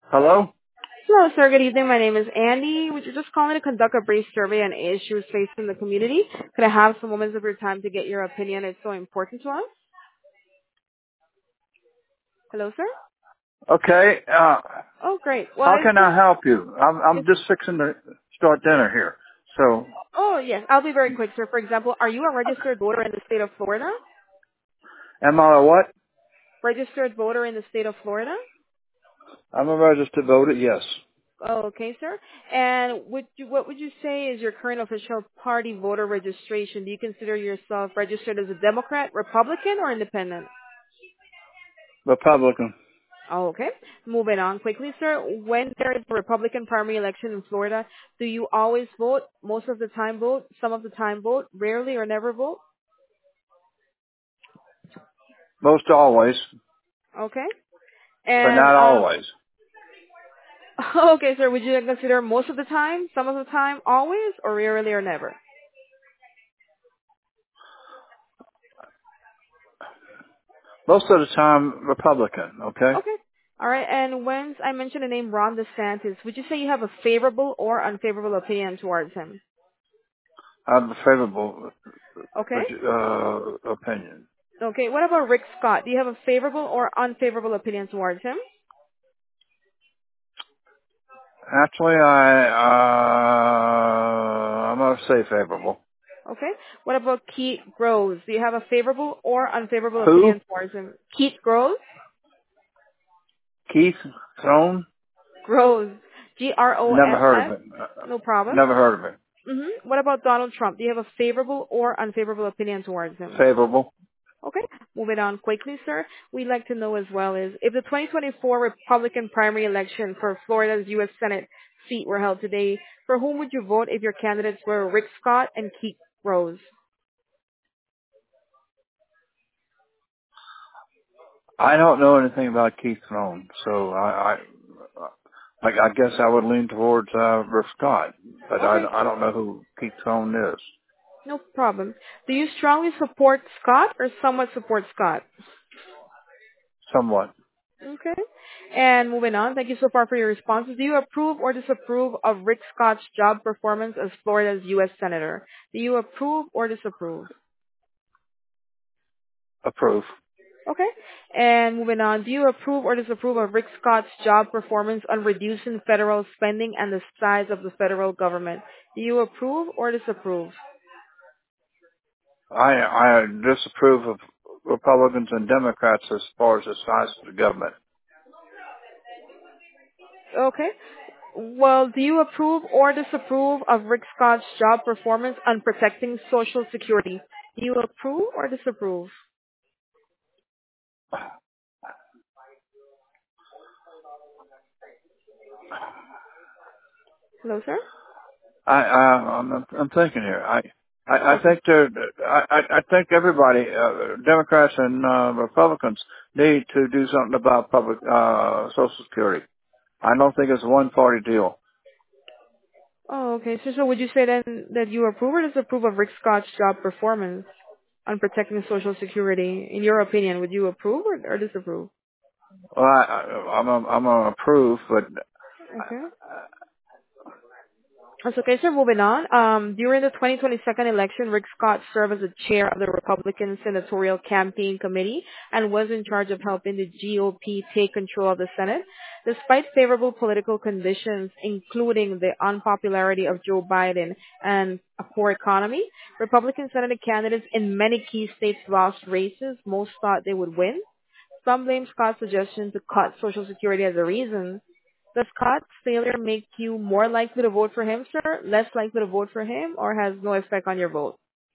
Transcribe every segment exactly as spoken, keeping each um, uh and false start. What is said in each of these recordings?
Hello? Hello, sir. Good evening. My name is Andy. Would you just calling to conduct a brief survey on issues facing the community? Could I have some moments of your time to get your opinion? It's so important to us. Hello, sir. Okay, uh, Oh, great. Well, how I can just, I help you? I'm, I'm it's, just fixing to start dinner here. So, oh, yes. I'll be very quick, sir. For example, are you a registered voter in the state of Florida? am I a what? Registered voter in the state of Florida? I'm a registered voter, yes. Oh, okay, sir. And would you, what would you say is your current official party voter registration? Do you consider yourself registered as a Democrat, Republican, or Independent? Republican. Oh, okay. Moving on quickly, sir. When there is a Republican primary election in Florida, do you always vote, most of the time vote, some of the time vote, rarely or never vote? Most always, Okay. but And, not um, always. okay, sir, would you consider most of the time, some of the time, always, or rarely or never? Most of the time, Republican, okay? Okay. All right. And when I mentioned the name Ron DeSantis, would you say you have a favorable or unfavorable opinion towards him? I have a favorable Okay. uh, opinion. Okay. What about Rick Scott? Do you have a favorable or unfavorable opinion towards him? Actually, I, uh, I'm going to say favorable. Okay. What about Keith Groves? Do you have a favorable or unfavorable Who? opinion towards him? Keith Groves? Keith Throne? Groves. G R O Never S heard S? of him. Uh, No problem. Never heard of him. Mm-hmm. What about Donald Trump? Do you have a favorable or unfavorable opinion towards him? Favorable. Okay. Moving on quickly, sir. We'd like to know as well is if the twenty twenty-four Republican primary election for Florida's U S. Senate seat were held today, for whom would you vote if your candidates were Rick Scott and Keith Groves? I don't know anything about Keith Throne, so I, I, I guess I would lean towards uh, Rick Scott, but I, Okay. I don't know who Keith Throne is. No problem. Do you strongly support Scott or somewhat support Scott? Somewhat Okay. And moving on, thank you so far for your responses. Do you approve or disapprove of Rick Scott's job performance as Florida's U S. Senator? Do you approve or disapprove? approve. Okay. And moving on, do you approve or disapprove of Rick Scott's job performance on reducing federal spending and the size of the federal government? Do you approve or disapprove? I, I disapprove of Republicans and Democrats as far as the size of the government. Okay. Well, do you approve or disapprove of Rick Scott's job performance on protecting Social Security? Do you approve or disapprove? Hello, sir? I, I I'm, I'm thinking here. I, I, I Okay. think there. I, I I think everybody, uh, Democrats and uh, Republicans, need to do something about public uh, Social Security. I don't think it's a one-party deal. Oh, okay. So, so would you say then that you approve or disapprove of Rick Scott's job performance on protecting Social Security? In your opinion, would you approve or, or disapprove? Well, I, I, I'm a, I'm gonna approve, but Okay. That's okay, sir. Moving on. Um, during the twenty twenty-two election, Rick Scott served as the chair of the Republican Senatorial Campaign Committee and was in charge of helping the G O P take control of the Senate. Despite favorable political conditions, including the unpopularity of Joe Biden and a poor economy, Republican Senate candidates in many key states lost races most thought they would win. Some blame Scott's suggestion to cut Social Security as a reason. Does Scott's failure make you more likely to vote for him, sir? Less likely to vote for him, or has no effect on your vote?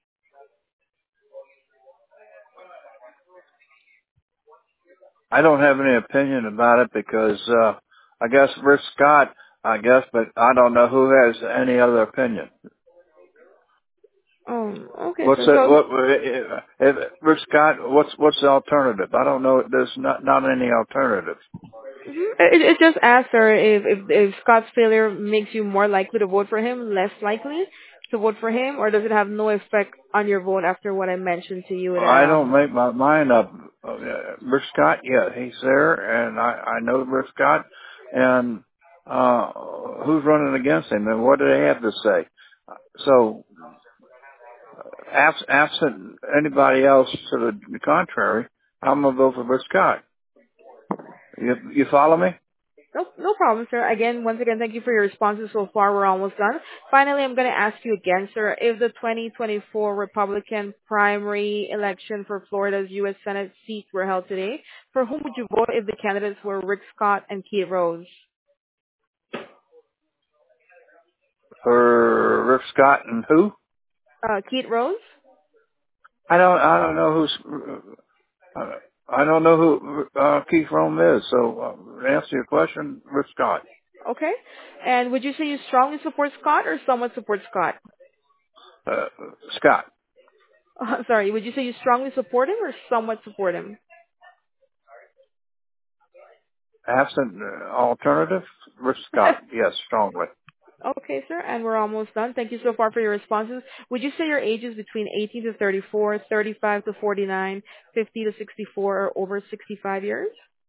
I don't have any opinion about it because uh, I guess Rick Scott, I guess, but I don't know who has any other opinion. Um, okay, What's sir. it? So What? If, if Rick Scott, what's what's the alternative? I don't know. There's not not any alternative. mhm, it, it just asks, sir, if, if if Scott's failure makes you more likely to vote for him, less likely to vote for him, or does it have no effect on your vote after what I mentioned to you? That I don't um, make my mind up. Uh, Rick Scott, yeah, he's there, and I I know Rick Scott. and uh, who's running against him, and what do they have to say? So, abs- absent anybody else to the contrary, I'm gonna vote for Rick Scott. You, you follow me? No, no problem, sir. Again, once again, thank you for your responses so far. We're almost done. Finally, I'm going to ask you again, sir, if the twenty twenty-four Republican primary election for Florida's U S Senate seat were held today, for whom would you vote if the candidates were Rick Scott and Keith Rose? For Rick Scott and who? Uh, Keith Rose? I don't. I don't know who's. Uh, I don't know who uh, Keith Rome is. So, uh, to answer your question, Rick Scott. Okay. And would you say you strongly support Scott or somewhat support Scott? Uh, Scott. Uh, sorry, would you say you strongly support him or somewhat support him? Absent uh, alternative, Rick Scott. Yes, strongly. Okay, sir, and we're almost done. Thank you so far for your responses. Would you say your age is between eighteen to thirty-four, thirty-five to forty-nine, fifty to sixty-four, or over sixty-five years?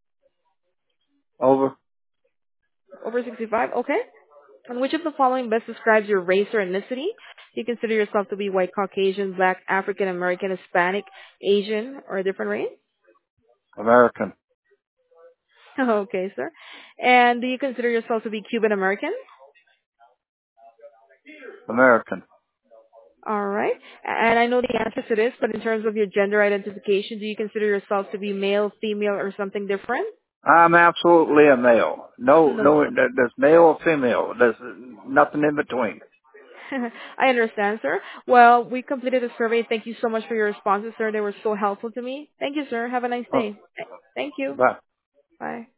Over. Over sixty-five, okay. And which of the following best describes your race or ethnicity? Do you consider yourself to be white, Caucasian, black, African American, Hispanic, Asian, or a different race? American. Okay, sir. And do you consider yourself to be Cuban American? American. All right. And I know the answer to this, but in terms of your gender identification, do you consider yourself to be male, female, or something different? I'm absolutely a male. No, No. no, there- there's male or female. There's nothing in between. I understand, sir. Well, we completed the survey. Thank you so much for your responses, sir. They were so helpful to me. Thank you, sir. Have a nice Oh, day. Thank you. bye. Bye.